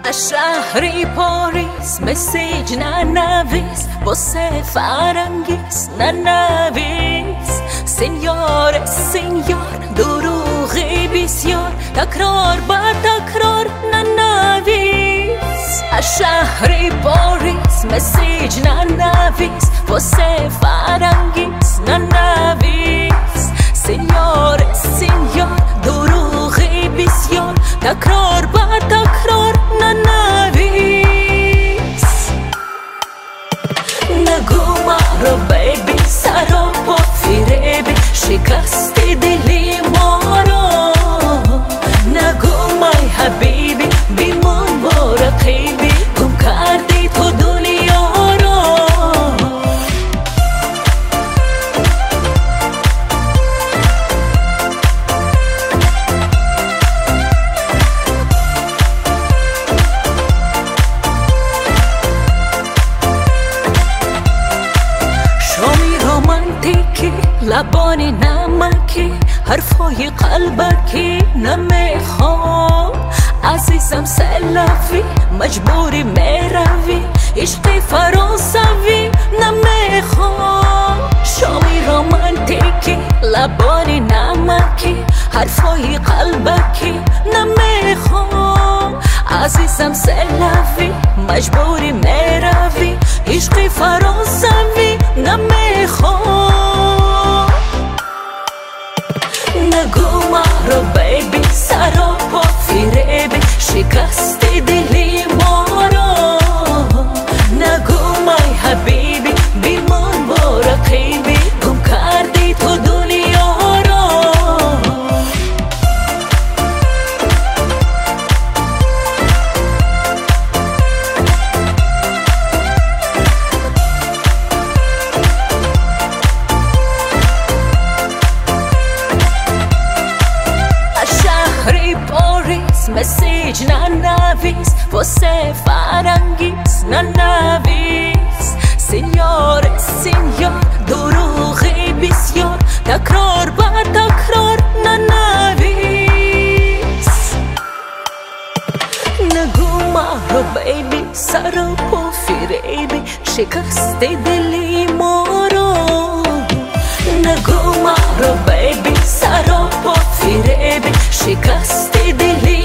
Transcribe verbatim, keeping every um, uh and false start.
از شهری پاریس مسیج ننویس، واسه فرنگیس ننویس. سینیور سینیور دروغی بسیار، تکرار با تکرار ننویس. از شهری پاریس مسیج ننویس، واسه فرنگیس ننویس. سینیور سینیور دروغی بسیار، تکرار با تکرار ننویس. نگو ما رو بیبی سرا با فریبی، شکستی دلی ما رو. نگو مای حبیبی بیمون با رقیبی، گم کردی تو دنیا رو. لبانی نمکی، حرفای قلبکی نمیخوام. عزیزم سلفی مجبوری میروی، عشقی فرانسوی نمیخوام. شامی رومانتیکی لبانی نمکی، حرفای قلبکی نمیخوام. عزیزم سلفی مجبوری میروی، عشقی فرانسوی نمیخوام. نگو ما رو بیبی سرا با فریبی، شکستی دلی ما رو. نگو مای حبیبی بیمون با رقیبی، گم کردی تو دنیا رو. مسیج ننویس، واسه فرنگیس ننویس. سینیور سینیور دروغی بسیار، تکرار با تکرار ننویس. نگو ما رو بیبی سرا با فریبی، شکستی دلی ما رو. نگو ما رو بیبی سرا با فریبی، شکستی دلی